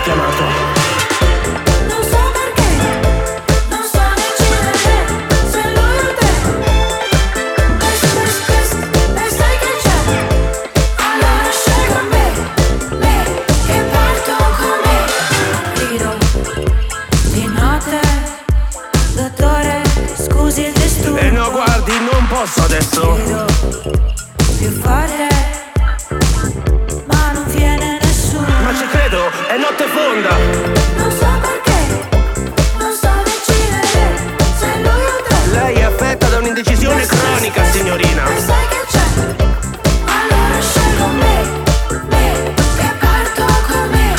chiamato. Non so perché, non so decidere se lui o te. E sai che c'è? Allora scelgo me e parto con me. Grido di notte, dottore, scusi il disturbo. E no, guardi, non posso adesso. Grido più forte, ma non viene nessuno. Ma ci credo, è notte fonda. Non so perché, non so decidere se lui o te. Lei è affetta da un'indecisione cronica, signorina. E sai che c'è? Allora scelgo me e parto con me.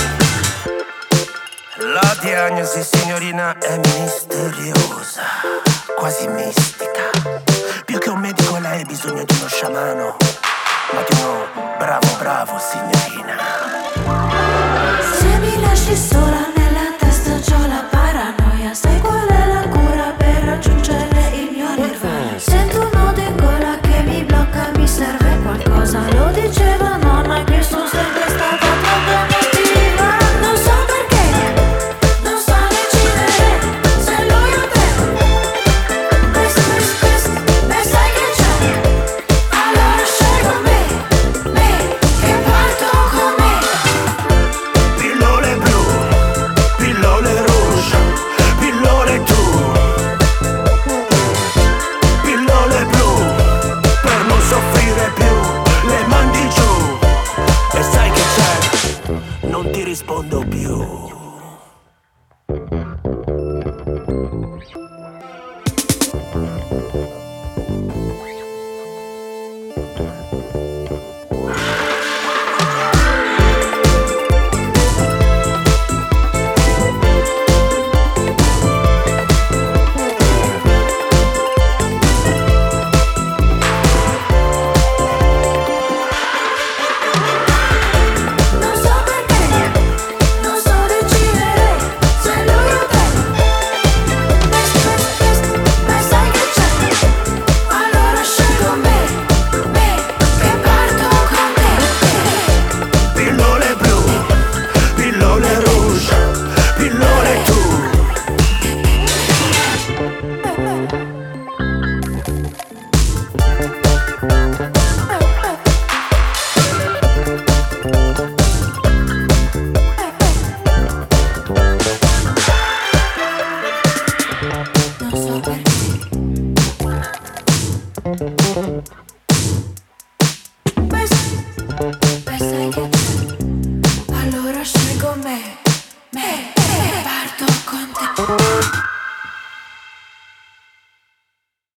La diagnosi, signorina, è misteriosa, quasi mistica. Più che un medico lei ha bisogno di uno sciamano, ma di uno bravo, signorina. Se mi lasci sola nella testa c'ho la paranoia. Sai qual è la cura per raggiungere il mio nirvana? Sento un nodo in gola che mi blocca, mi serve qualcosa. Lo diceva nonna che sono sempre stata troppo emotiva. Non so perché, non so decidere se lui o te. E sai che c'è? Allora scelgo me e parto con me. Pillole blu, pillole rouge, pillole tu. Pillole blu, per non soffrire più, le mandi giù. E sai che c'è? Non ti rispondo più. Non so perché, non so decidere se lui o te. E sai che c'è? Allora scelgo me e parto con me. Pillole blu, pillole rouge, pillole tu. Non so perché. E sai che c'è?